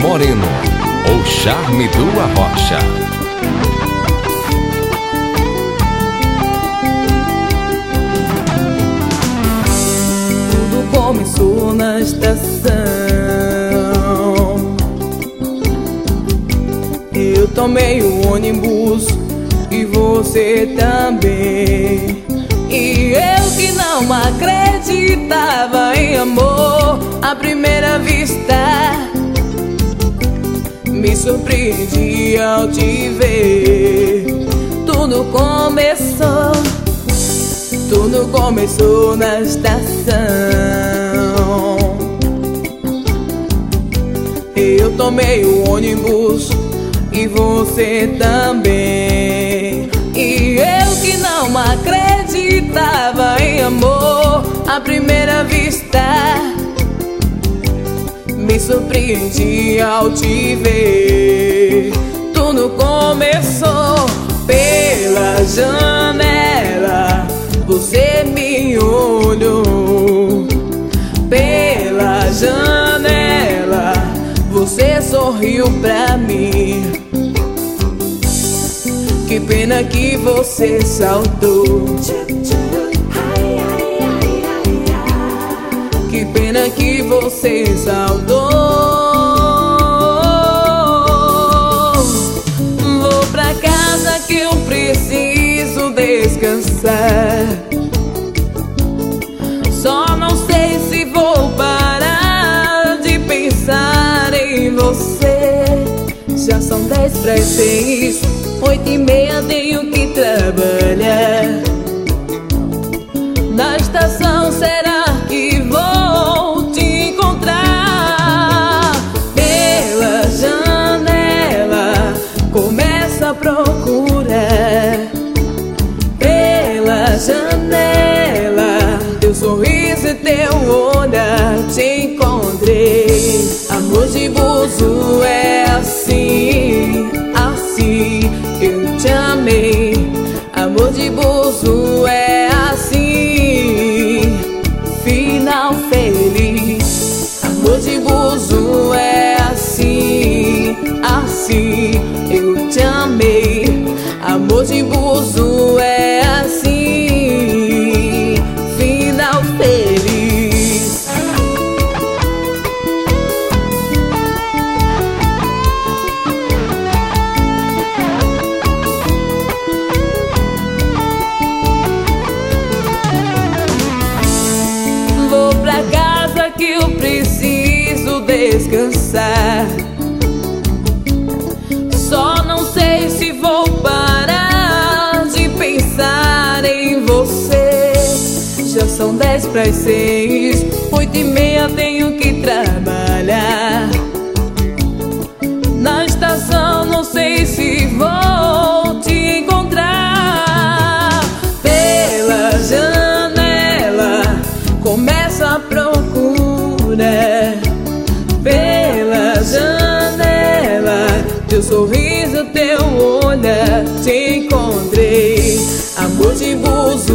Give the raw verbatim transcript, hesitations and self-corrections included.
Moreno, o charme do Arrocha. Tudo começou na estação. Eu tomei o ônibus e você também. E eu que não acreditava em amor à primeira vista, me surpreendi ao te ver. Tudo começou, tudo começou na estação. Eu tomei o ônibus e você também. E eu que não acreditava em amor à primeira vista, me surpreendi ao te ver. Tudo começou pela janela, você me olhou. Pela janela, você sorriu pra mim. Que pena que você saltou. Que pena que você saltou. Vou pra casa que eu preciso descansar. Só não sei se vou parar de pensar em você. Já são dez para as seis, oito e meia tenho que trabalhar. Na estação será que vou te encontrar? Pela janela começa a procurar. Pela janela, teu sorriso e teu olhar te encontrei. Amor de buzo é assim, assim eu te amei. Amor de buzo é assim, final feliz. Amor de buzo é assim, assim eu te amei. Amor de buzo é assim, final feliz. Vou pra casa que eu preciso descansar. Só não sei se vou parar de pensar em você. Já são dez para as seis, oito e meia tenho que trabalhar. Na estação não sei se vou te encontrar. Pela janela começa a procurar. Pela janela, teu sorriso, teu olhar te encontrei. Amor de buzo